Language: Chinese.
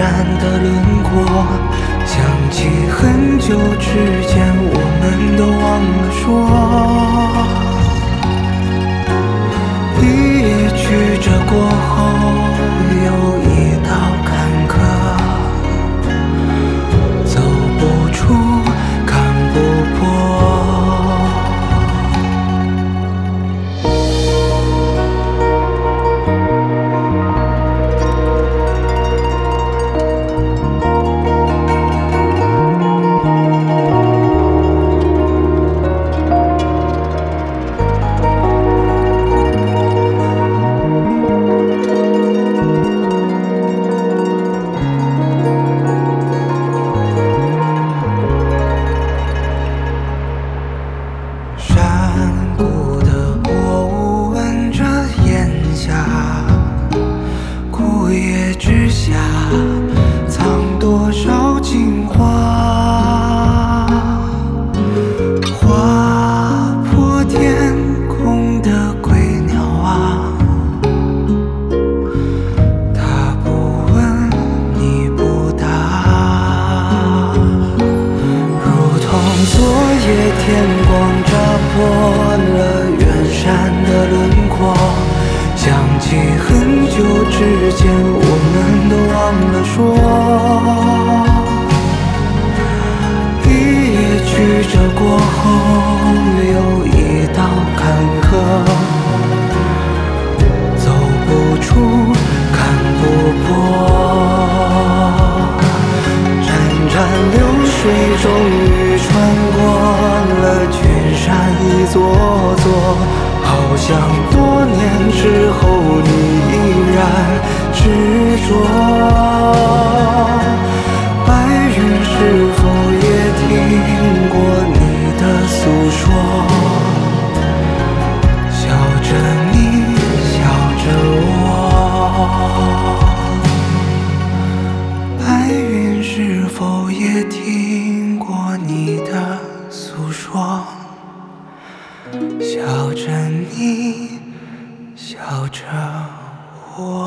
山的轮廓，想起很久之前我们都忘了说。一夜曲折过后，有一道坎坷，走不出，看不破。山谷的薄雾吻着烟霞，枯叶之下藏多少情话。划破天空的归鸟啊，它不问你不答，如同昨夜天光照破了远山的轮廓，想起很久之前我们都忘了说。一夜曲折过后，有一道坎坷，走不出，看不破。潺潺流水终于穿过了群山一座座，好像多年之后你依然执着。白云是否也听过你的诉说？笑着你，笑着我。白云是否也听过你的诉说？笑着你，笑着我。